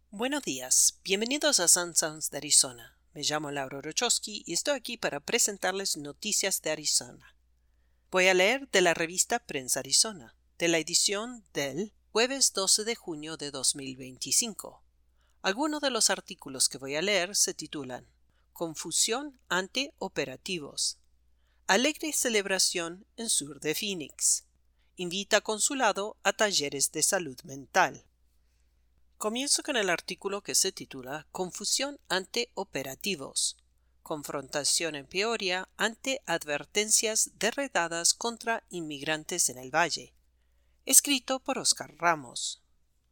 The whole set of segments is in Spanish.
Buenos días, bienvenidos a Sun Sounds de Arizona. Me llamo Laura Rochowski y estoy aquí para presentarles noticias de Arizona. Voy a leer de la revista Prensa Arizona, de la edición del jueves 12 de junio de 2025. Algunos de los artículos que voy a leer se titulan Confusión ante operativos. Alegre celebración en sur de Phoenix. Invita consulado a talleres de salud mental. Comienzo con el artículo que se titula Confusión ante operativos. Confrontación en Peoria ante advertencias de redadas contra inmigrantes en el Valle. Escrito por Oscar Ramos.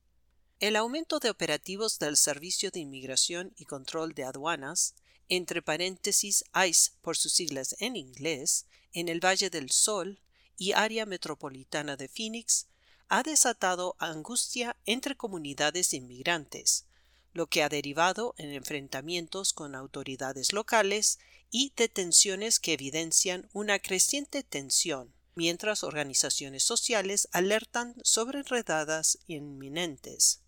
El aumento de operativos del Servicio de Inmigración y Control de Aduanas, entre paréntesis ICE por sus siglas en inglés, en el Valle del Sol y área metropolitana de Phoenix, ha desatado angustia entre comunidades inmigrantes, lo que ha derivado en enfrentamientos con autoridades locales y detenciones que evidencian una creciente tensión, mientras organizaciones sociales alertan sobre redadas inminentes.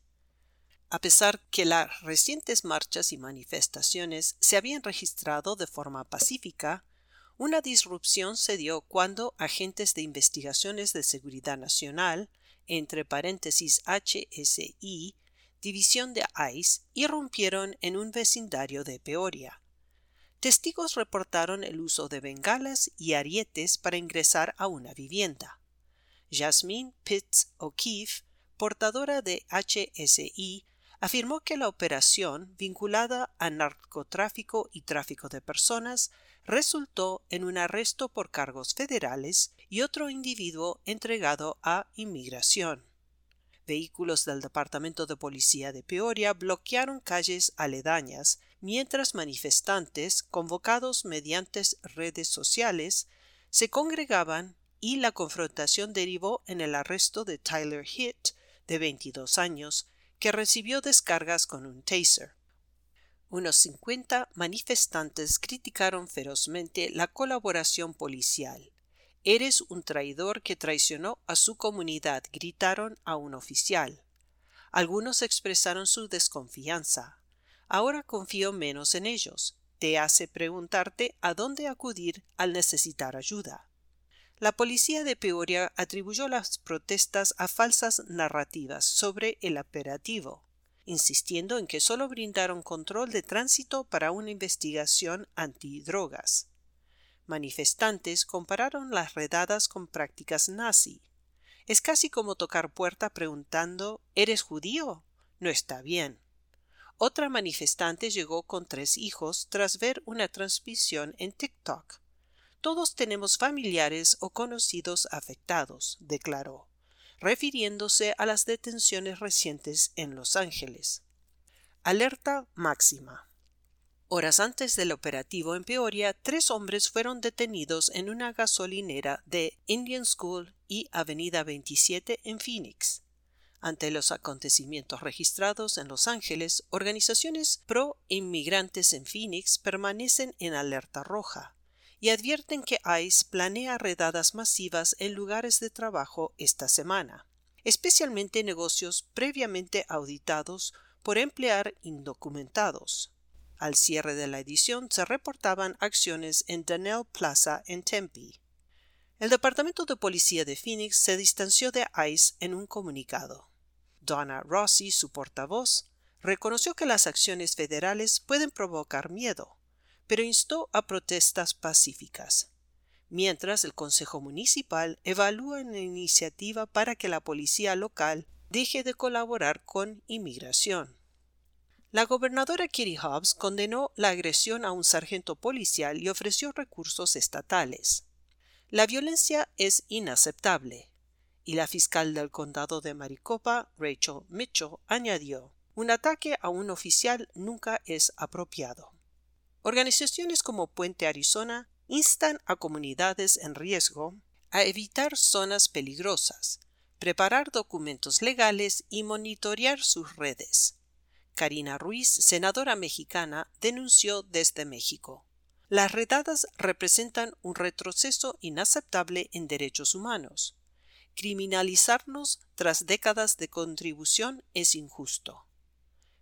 A pesar que las recientes marchas y manifestaciones se habían registrado de forma pacífica, una disrupción se dio cuando agentes de investigaciones de seguridad nacional, entre paréntesis HSI, división de ICE, irrumpieron en un vecindario de Peoria. Testigos reportaron el uso de bengalas y arietes para ingresar a una vivienda. Jasmine Pitts O'Keefe, portadora de HSI, afirmó que la operación, vinculada a narcotráfico y tráfico de personas, resultó en un arresto por cargos federales y otro individuo entregado a inmigración. Vehículos del Departamento de Policía de Peoria bloquearon calles aledañas, mientras manifestantes, convocados mediante redes sociales, se congregaban y la confrontación derivó en el arresto de Tyler Hitt, de 22 años, que recibió descargas con un taser. Unos 50 manifestantes criticaron ferozmente la colaboración policial. «Eres un traidor que traicionó a su comunidad», gritaron a un oficial. Algunos expresaron su desconfianza. «Ahora confío menos en ellos. Te hace preguntarte a dónde acudir al necesitar ayuda». La policía de Peoria atribuyó las protestas a falsas narrativas sobre el operativo, insistiendo en que solo brindaron control de tránsito para una investigación antidrogas. Manifestantes compararon las redadas con prácticas nazi. Es casi como tocar puerta preguntando ¿eres judío? No está bien. Otra manifestante llegó con 3 hijos tras ver una transmisión en TikTok. «Todos tenemos familiares o conocidos afectados», declaró, refiriéndose a las detenciones recientes en Los Ángeles. Alerta máxima. Horas antes del operativo en Peoria, 3 hombres fueron detenidos en una gasolinera de Indian School y Avenida 27 en Phoenix. Ante los acontecimientos registrados en Los Ángeles, organizaciones pro-inmigrantes en Phoenix permanecen en alerta roja y advierten que ICE planea redadas masivas en lugares de trabajo esta semana, especialmente negocios previamente auditados por emplear indocumentados. Al cierre de la edición se reportaban acciones en Donnell Plaza en Tempe. El Departamento de Policía de Phoenix se distanció de ICE en un comunicado. Donna Rossi, su portavoz, reconoció que las acciones federales pueden provocar miedo, pero instó a protestas pacíficas, mientras el Consejo Municipal evalúa una iniciativa para que la policía local deje de colaborar con inmigración. La gobernadora Katie Hobbs condenó la agresión a un sargento policial y ofreció recursos estatales. «La violencia es inaceptable», y la fiscal del condado de Maricopa, Rachel Mitchell, añadió, «Un ataque a un oficial nunca es apropiado». Organizaciones como Puente Arizona instan a comunidades en riesgo a evitar zonas peligrosas, preparar documentos legales y monitorear sus redes. Karina Ruiz, senadora mexicana, denunció desde México. «Las redadas representan un retroceso inaceptable en derechos humanos. Criminalizarnos tras décadas de contribución es injusto».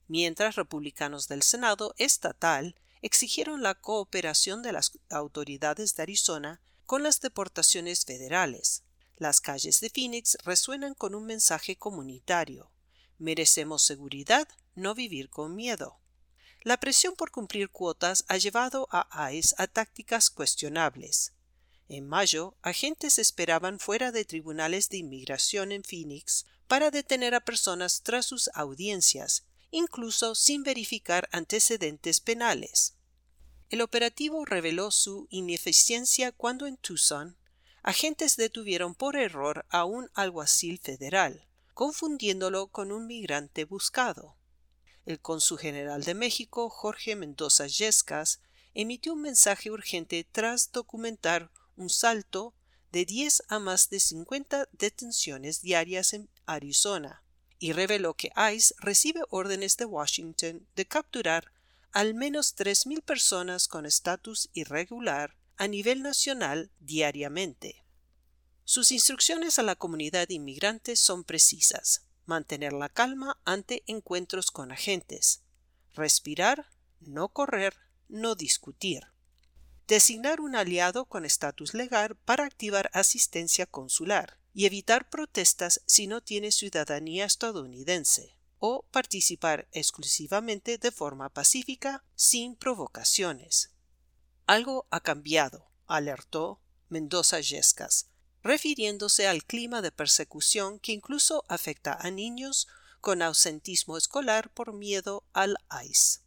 mientras republicanos del Senado estatal exigieron la cooperación de las autoridades de Arizona con las deportaciones federales. Las calles de Phoenix resuenan con un mensaje comunitario: merecemos seguridad, no vivir con miedo. La presión por cumplir cuotas ha llevado a ICE a tácticas cuestionables. En mayo, agentes esperaban fuera de tribunales de inmigración en Phoenix para detener a personas tras sus audiencias, incluso sin verificar antecedentes penales. El operativo reveló su ineficiencia cuando en Tucson, agentes detuvieron por error a un alguacil federal, confundiéndolo con un migrante buscado. El cónsul general de México, Jorge Mendoza Yescas, emitió un mensaje urgente tras documentar un salto de 10 a más de 50 detenciones diarias en Arizona, y reveló que ICE recibe órdenes de Washington de capturar al menos 3,000 personas con estatus irregular a nivel nacional diariamente. Sus instrucciones a la comunidad inmigrante son precisas: mantener la calma ante encuentros con agentes, respirar, no correr, no discutir, designar un aliado con estatus legal para activar asistencia consular y evitar protestas si no tiene ciudadanía estadounidense, o participar exclusivamente de forma pacífica, sin provocaciones. Algo ha cambiado, alertó Mendoza Yescas, refiriéndose al clima de persecución que incluso afecta a niños con ausentismo escolar por miedo al ICE.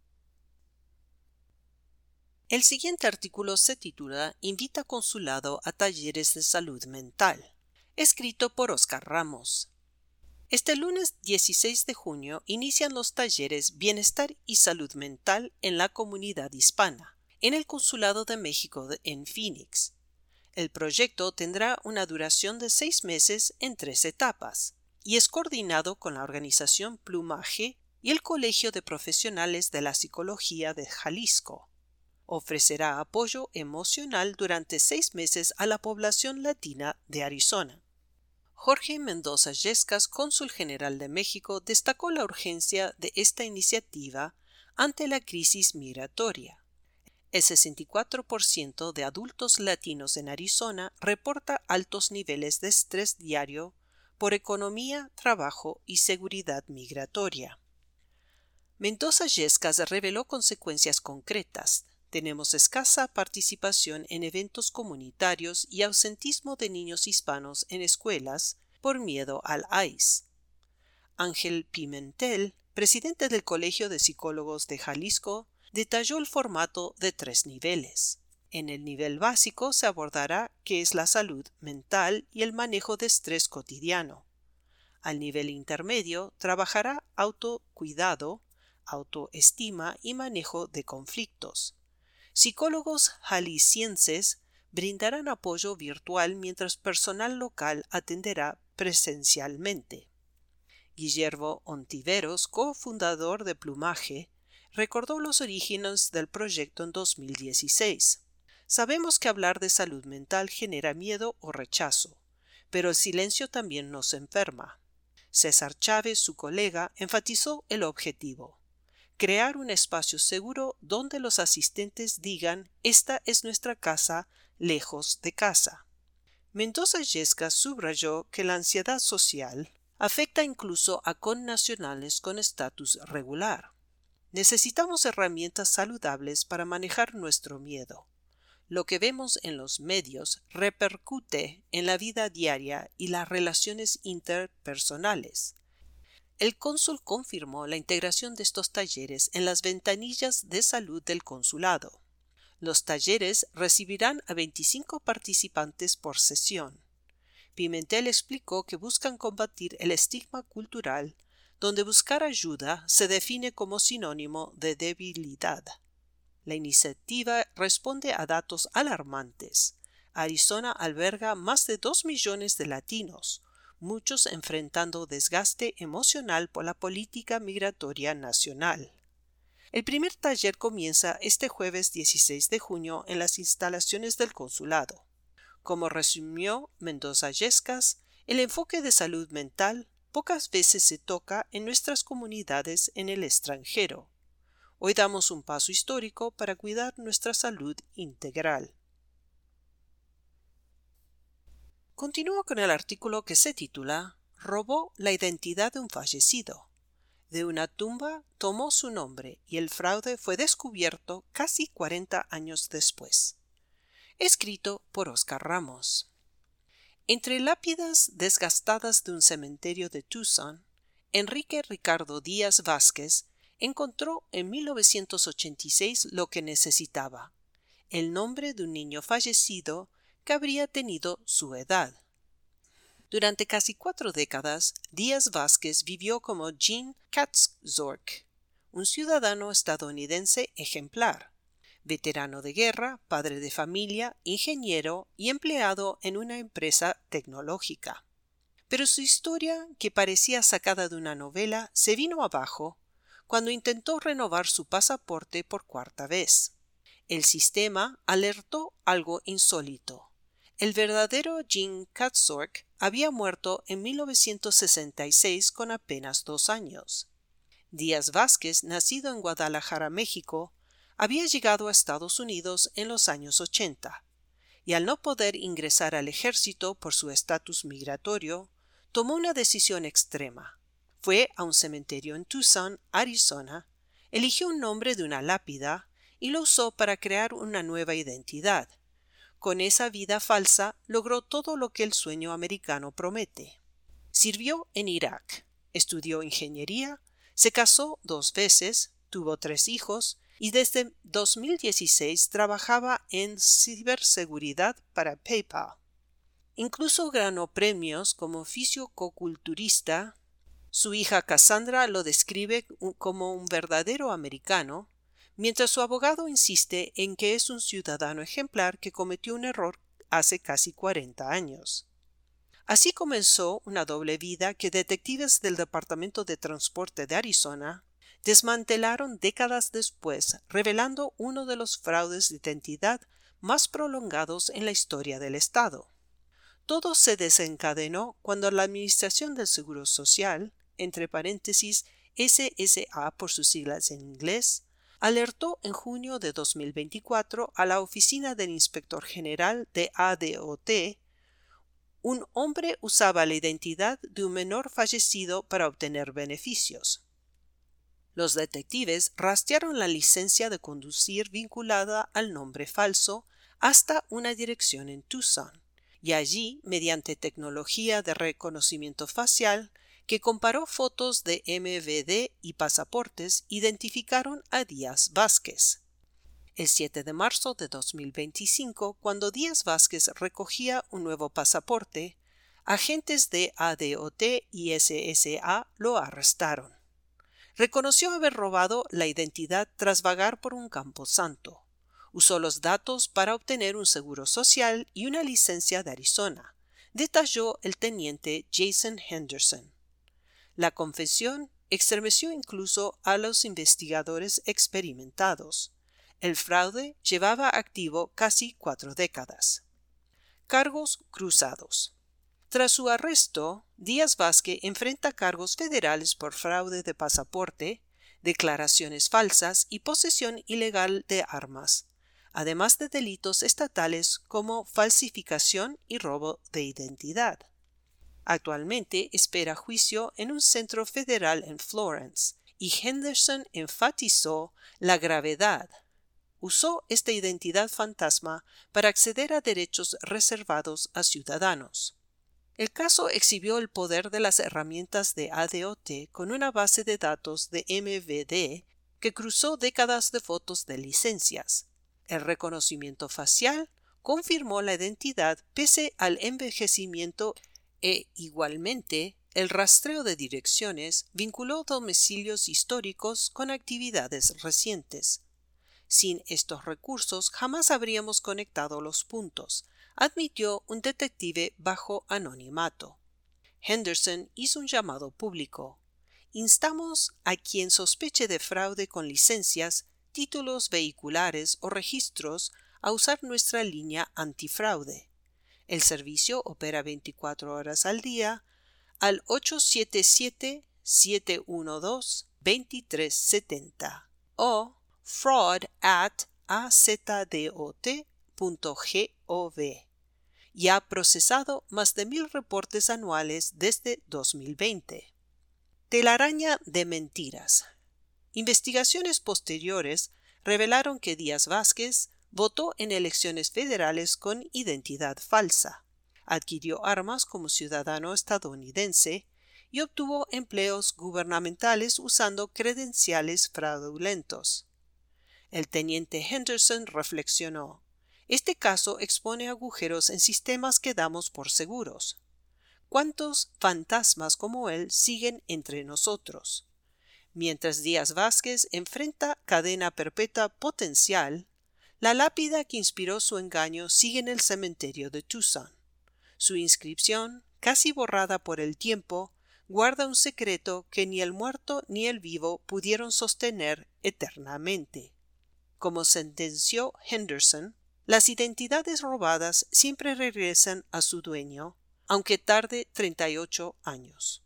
El siguiente artículo se titula Invita consulado a talleres de salud mental, escrito por Oscar Ramos. Este lunes 16 de junio inician los talleres Bienestar y Salud Mental en la Comunidad Hispana, en el Consulado de México en Phoenix. El proyecto tendrá una duración de 6 meses en 3 etapas y es coordinado con la organización Plumaje y el Colegio de Profesionales de la Psicología de Jalisco. Ofrecerá apoyo emocional durante 6 meses a la población latina de Arizona. Jorge Mendoza Yescas, cónsul general de México, destacó la urgencia de esta iniciativa ante la crisis migratoria. El 64% de adultos latinos en Arizona reporta altos niveles de estrés diario por economía, trabajo y seguridad migratoria. Mendoza Yescas reveló consecuencias concretas. Tenemos escasa participación en eventos comunitarios y ausentismo de niños hispanos en escuelas por miedo al ICE. Ángel Pimentel, presidente del Colegio de Psicólogos de Jalisco, detalló el formato de 3 niveles. En el nivel básico se abordará qué es la salud mental y el manejo de estrés cotidiano. Al nivel intermedio trabajará autocuidado, autoestima y manejo de conflictos. Psicólogos jaliscienses brindarán apoyo virtual mientras personal local atenderá presencialmente. Guillermo Ontiveros, cofundador de Plumaje, recordó los orígenes del proyecto en 2016. Sabemos que hablar de salud mental genera miedo o rechazo, pero el silencio también nos enferma. César Chávez, su colega, enfatizó el objetivo: crear un espacio seguro donde los asistentes digan «Esta es nuestra casa, lejos de casa». Mendoza Yescas subrayó que la ansiedad social afecta incluso a connacionales con estatus regular. Necesitamos herramientas saludables para manejar nuestro miedo. Lo que vemos en los medios repercute en la vida diaria y las relaciones interpersonales. El cónsul confirmó la integración de estos talleres en las ventanillas de salud del consulado. Los talleres recibirán a 25 participantes por sesión. Pimentel explicó que buscan combatir el estigma cultural, donde buscar ayuda se define como sinónimo de debilidad. La iniciativa responde a datos alarmantes. Arizona alberga más de 2 millones de latinos, muchos enfrentando desgaste emocional por la política migratoria nacional. El primer taller comienza este jueves 16 de junio en las instalaciones del consulado. Como resumió Mendoza Yescas, el enfoque de salud mental pocas veces se toca en nuestras comunidades en el extranjero. Hoy damos un paso histórico para cuidar nuestra salud integral. Continúo con el artículo que se titula «Robó la identidad de un fallecido». De una tumba tomó su nombre y el fraude fue descubierto casi 40 años después. Escrito por Oscar Ramos. Entre lápidas desgastadas de un cementerio de Tucson, Enrique Ricardo Díaz Vázquez encontró en 1986 lo que necesitaba: el nombre de un niño fallecido que habría tenido su edad. Durante casi 4 décadas, Díaz Vázquez vivió como Gene Kaczorek, un ciudadano estadounidense ejemplar, veterano de guerra, padre de familia, ingeniero y empleado en una empresa tecnológica. Pero su historia, que parecía sacada de una novela, se vino abajo cuando intentó renovar su pasaporte por 4ª vez. El sistema alertó algo insólito. El verdadero Gene Kaczorek había muerto en 1966 con apenas 2 años. Díaz Vázquez, nacido en Guadalajara, México, había llegado a Estados Unidos en los años 80, y al no poder ingresar al ejército por su estatus migratorio, tomó una decisión extrema. Fue a un cementerio en Tucson, Arizona, eligió un nombre de una lápida y lo usó para crear una nueva identidad. Con esa vida falsa logró todo lo que el sueño americano promete. Sirvió en Irak, estudió ingeniería, se casó 2 veces, tuvo 3 hijos y desde 2016 trabajaba en ciberseguridad para PayPal. Incluso ganó premios como fisicoculturista. Su hija Cassandra lo describe como un verdadero americano, mientras su abogado insiste en que es un ciudadano ejemplar que cometió un error hace casi 40 años. Así comenzó una doble vida que detectives del Departamento de Transporte de Arizona desmantelaron décadas después, revelando uno de los fraudes de identidad más prolongados en la historia del estado. Todo se desencadenó cuando la Administración del Seguro Social, entre paréntesis SSA por sus siglas en inglés, alertó en junio de 2024 a la Oficina del Inspector General de ADOT. Un hombre usaba la identidad de un menor fallecido para obtener beneficios. Los detectives rastrearon la licencia de conducir vinculada al nombre falso hasta una dirección en Tucson, y allí, mediante tecnología de reconocimiento facial, que comparó fotos de MVD y pasaportes, identificaron a Díaz Vázquez. El 7 de marzo de 2025, cuando Díaz Vázquez recogía un nuevo pasaporte, agentes de ADOT y SSA lo arrestaron. Reconoció haber robado la identidad tras vagar por un camposanto. Usó los datos para obtener un seguro social y una licencia de Arizona, detalló el teniente Jason Henderson. La confesión estremeció incluso a los investigadores experimentados. El fraude llevaba activo casi 4 décadas. Cargos cruzados. Tras su arresto, Díaz Vázquez enfrenta cargos federales por fraude de pasaporte, declaraciones falsas y posesión ilegal de armas, además de delitos estatales como falsificación y robo de identidad. Actualmente espera juicio en un centro federal en Florence, y Henderson enfatizó la gravedad. Usó esta identidad fantasma para acceder a derechos reservados a ciudadanos. El caso exhibió el poder de las herramientas de ADOT con una base de datos de MVD que cruzó décadas de fotos de licencias. El reconocimiento facial confirmó la identidad pese al envejecimiento igualmente el rastreo de direcciones vinculó domicilios históricos con actividades recientes. Sin estos recursos jamás habríamos conectado los puntos, admitió un detective bajo anonimato. Henderson hizo un llamado público. Instamos a quien sospeche de fraude con licencias, títulos vehiculares o registros a usar nuestra línea antifraude. El servicio opera 24 horas al día al 877-712-2370 o fraud@azdot.gov y ha procesado más de 1,000 reportes anuales desde 2020. Telaraña de mentiras. Investigaciones posteriores revelaron que Díaz Vázquez votó en elecciones federales con identidad falsa, adquirió armas como ciudadano estadounidense y obtuvo empleos gubernamentales usando credenciales fraudulentos. El teniente Henderson reflexionó: este caso expone agujeros en sistemas que damos por seguros. ¿Cuántos fantasmas como él siguen entre nosotros? Mientras Díaz Vázquez enfrenta cadena perpetua potencial, la lápida que inspiró su engaño sigue en el cementerio de Tucson. Su inscripción, casi borrada por el tiempo, guarda un secreto que ni el muerto ni el vivo pudieron sostener eternamente. Como sentenció Henderson, las identidades robadas siempre regresan a su dueño, aunque tarde 38 años.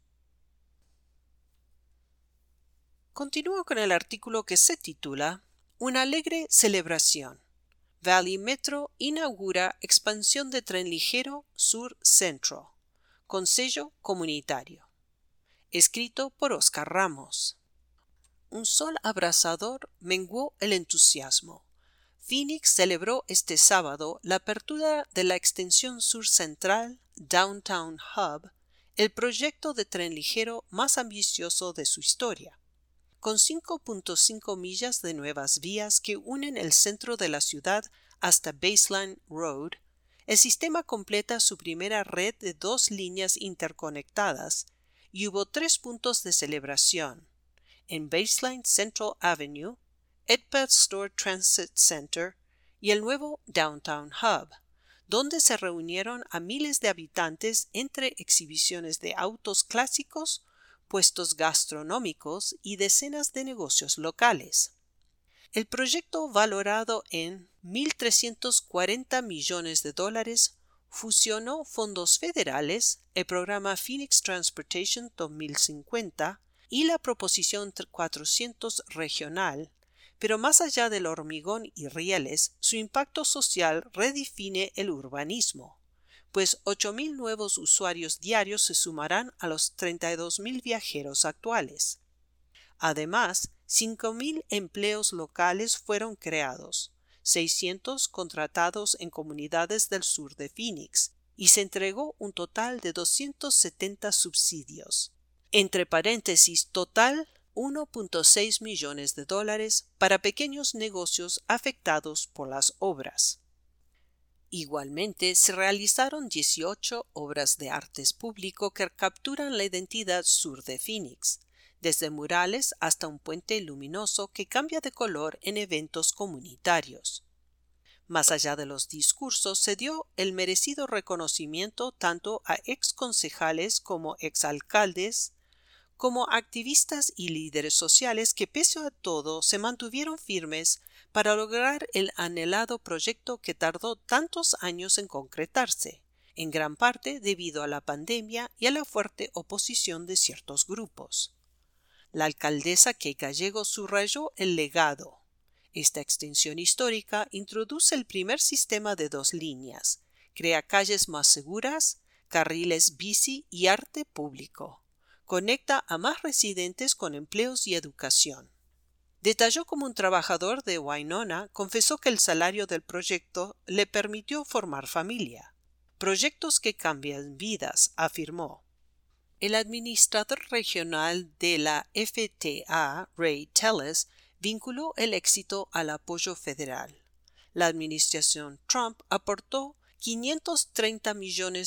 Continúo con el artículo que se titula Una alegre celebración. Valley Metro inaugura expansión de tren ligero Sur Centro, con sello comunitario. Escrito por Oscar Ramos. Un sol abrasador menguó el entusiasmo. Phoenix celebró este sábado la apertura de la extensión sur central Downtown Hub, el proyecto de tren ligero más ambicioso de su historia. Con 5.5 millas de nuevas vías que unen el centro de la ciudad hasta Baseline Road, el sistema completa su primera red de 2 líneas interconectadas y hubo 3 puntos de celebración: en Baseline Central Avenue, Edgbaston Transit Center y el nuevo Downtown Hub, donde se reunieron a miles de habitantes entre exhibiciones de autos clásicos, puestos gastronómicos y decenas de negocios locales. El proyecto, valorado en $1,340 millones, fusionó fondos federales, el programa Phoenix Transportation 2050 y la Proposición 400 regional, pero más allá del hormigón y rieles, su impacto social redefine el urbanismo, pues 8,000 nuevos usuarios diarios se sumarán a los 32,000 viajeros actuales. Además, 5,000 empleos locales fueron creados, 600 contratados en comunidades del sur de Phoenix, y se entregó un total de 270 subsidios. Entre paréntesis, total $1.6 millones para pequeños negocios afectados por las obras. Igualmente, se realizaron 18 obras de arte público que capturan la identidad sur de Phoenix, desde murales hasta un puente luminoso que cambia de color en eventos comunitarios. Más allá de los discursos, se dio el merecido reconocimiento tanto a exconcejales como exalcaldes, como activistas y líderes sociales que pese a todo se mantuvieron firmes para lograr el anhelado proyecto que tardó tantos años en concretarse, en gran parte debido a la pandemia y a la fuerte oposición de ciertos grupos. La alcaldesa Kay Gallego subrayó el legado. Esta extensión histórica introduce el primer sistema de 2 líneas, crea calles más seguras, carriles bici y arte público. Conecta a más residentes con empleos y educación. Detalló cómo un trabajador de Winona confesó que el salario del proyecto le permitió formar familia. Proyectos que cambian vidas, afirmó. El administrador regional de la FTA, Ray Telles, vinculó el éxito al apoyo federal. La administración Trump aportó $530 millones.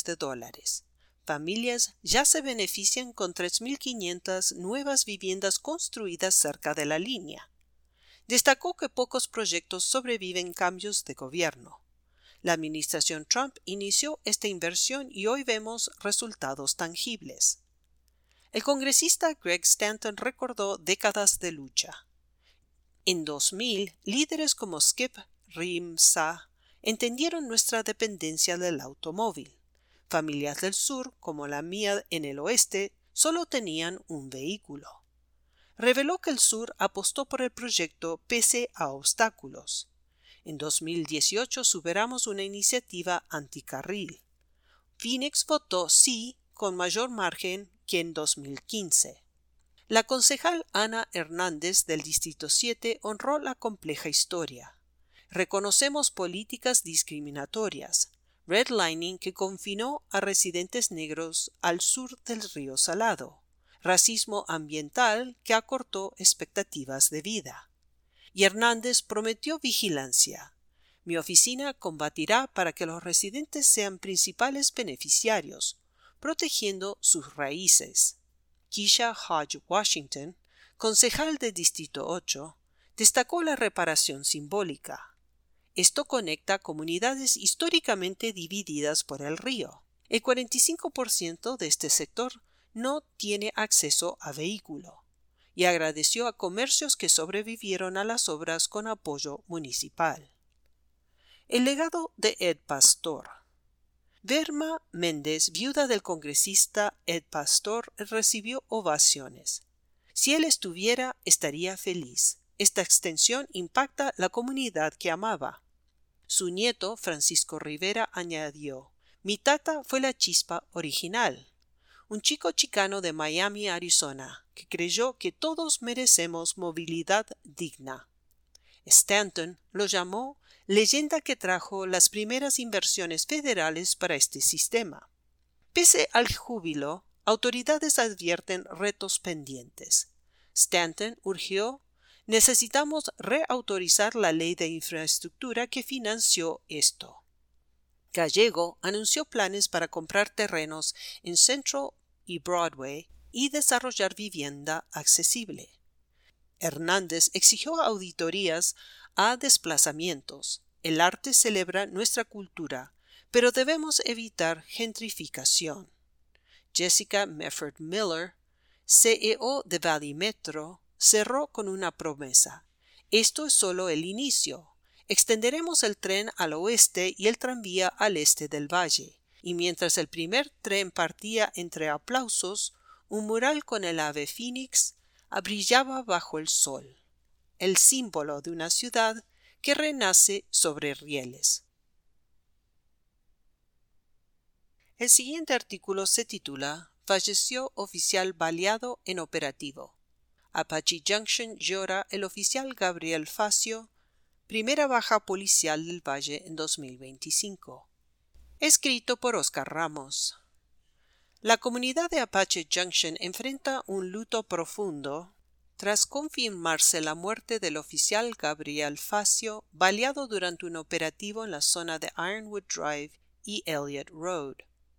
Familias ya se benefician con 3,500 nuevas viviendas construidas cerca de la línea. Destacó que pocos proyectos sobreviven cambios de gobierno. La administración Trump inició esta inversión y hoy vemos resultados tangibles. El congresista Greg Stanton recordó décadas de lucha. En 2000, líderes como Skip Rimsa entendieron nuestra dependencia del automóvil. Familias del sur, como la mía en el oeste, solo tenían un vehículo. Reveló que el sur apostó por el proyecto pese a obstáculos. En 2018 superamos una iniciativa anticarril. Phoenix votó sí con mayor margen que en 2015. La concejal Ana Hernández del Distrito 7 honró la compleja historia. Reconocemos políticas discriminatorias, redlining que confinó a residentes negros al sur del río Salado, racismo ambiental que acortó expectativas de vida. Y Hernández prometió vigilancia. Mi oficina combatirá para que los residentes sean principales beneficiarios, protegiendo sus raíces. Keisha Hodge Washington, concejal del Distrito 8, destacó la reparación simbólica. Esto conecta comunidades históricamente divididas por el río. El 45% de este sector no tiene acceso a vehículo, y agradeció a comercios que sobrevivieron a las obras con apoyo municipal. El legado de Ed Pastor. Verma Méndez, viuda del congresista Ed Pastor, recibió ovaciones. Si él estuviera, estaría feliz. Esta extensión impacta la comunidad que amaba. Su nieto, Francisco Rivera, añadió: mi tata fue la chispa original. Un chico chicano de Miami, Arizona, que creyó que todos merecemos movilidad digna. Stanton lo llamó leyenda que trajo las primeras inversiones federales para este sistema. Pese al júbilo, autoridades advierten retos pendientes. Stanton urgió: necesitamos reautorizar la ley de infraestructura que financió esto. Gallego anunció planes para comprar terrenos en Central y Broadway y desarrollar vivienda accesible. Hernández exigió auditorías a desplazamientos. El arte celebra nuestra cultura, pero debemos evitar gentrificación. Jessica Mefford Miller, CEO de Valley Metro, cerró con una promesa: esto es solo el inicio. Extenderemos el tren al oeste y el tranvía al este del valle. Y mientras el primer tren partía entre aplausos, un mural con el ave fénix brillaba bajo el sol, el símbolo de una ciudad que renace sobre rieles. El siguiente artículo se titula: falleció oficial baleado en operativo. Apache Junction llora el oficial Gabriel Facio, primera baja policial del Valle en 2025. Escrito por Oscar Ramos. La comunidad de Apache Junction enfrenta un luto profundo tras confirmarse la muerte del oficial Gabriel Facio, baleado durante un operativo en la zona de Ironwood Drive y Elliott Road.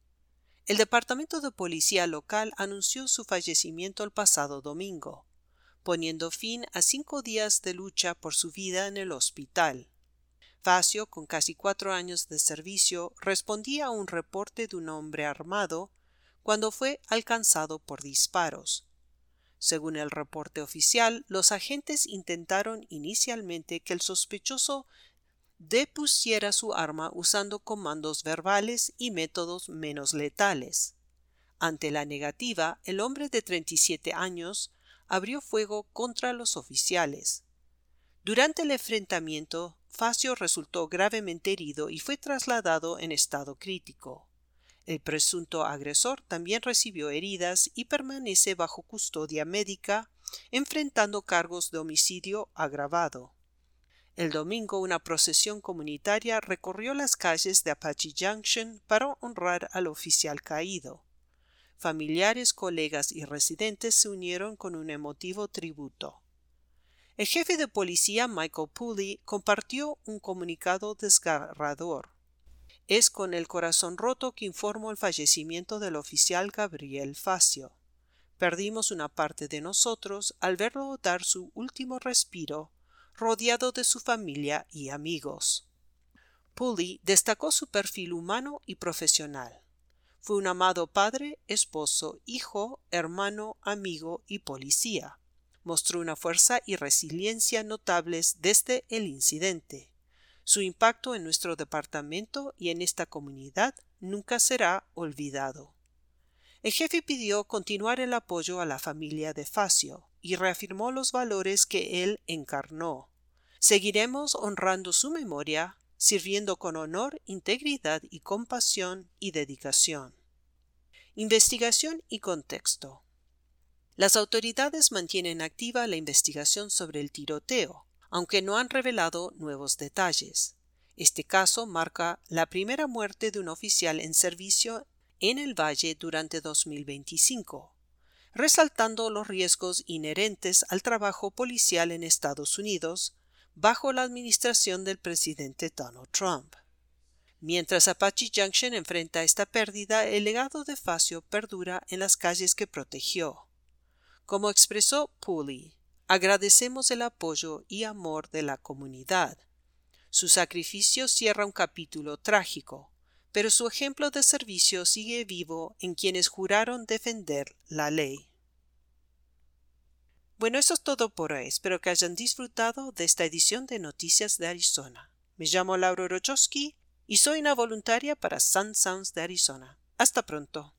El Departamento de Policía local anunció su fallecimiento el pasado domingo, poniendo fin a 5 días de lucha por su vida en el hospital. Facio, con casi 4 años de servicio, respondía a un reporte de un hombre armado cuando fue alcanzado por disparos. Según el reporte oficial, los agentes intentaron inicialmente que el sospechoso depusiera su arma usando comandos verbales y métodos menos letales. Ante la negativa, el hombre de 37 años abrió fuego contra los oficiales. Durante el enfrentamiento, Facio resultó gravemente herido y fue trasladado en estado crítico. El presunto agresor también recibió heridas y permanece bajo custodia médica, enfrentando cargos de homicidio agravado. El domingo, una procesión comunitaria recorrió las calles de Apache Junction para honrar al oficial caído. Familiares, colegas y residentes se unieron con un emotivo tributo. El jefe de policía, Michael Pooley, compartió un comunicado desgarrador. Es con el corazón roto que informo el fallecimiento del oficial Gabriel Facio. Perdimos una parte de nosotros al verlo dar su último respiro, rodeado de su familia y amigos. Pooley destacó su perfil humano y profesional. Fue un amado padre, esposo, hijo, hermano, amigo y policía. Mostró una fuerza y resiliencia notables desde el incidente. Su impacto en nuestro departamento y en esta comunidad nunca será olvidado. El jefe pidió continuar el apoyo a la familia de Facio y reafirmó los valores que él encarnó. Seguiremos honrando su memoria, sirviendo con honor, integridad y compasión y dedicación. Investigación y contexto. Las autoridades mantienen activa la investigación sobre el tiroteo, aunque no han revelado nuevos detalles. Este caso marca la primera muerte de un oficial en servicio en el Valle durante 2025, resaltando los riesgos inherentes al trabajo policial en Estados Unidos bajo la administración del presidente Donald Trump. Mientras Apache Junction enfrenta esta pérdida, el legado de Facio perdura en las calles que protegió. Como expresó Pooley, agradecemos el apoyo y amor de la comunidad. Su sacrificio cierra un capítulo trágico, pero su ejemplo de servicio sigue vivo en quienes juraron defender la ley. Bueno, eso es todo por hoy. Espero que hayan disfrutado de esta edición de Noticias de Arizona. Me llamo Laura Orochowski y soy una voluntaria para Sun Sounds de Arizona. Hasta pronto.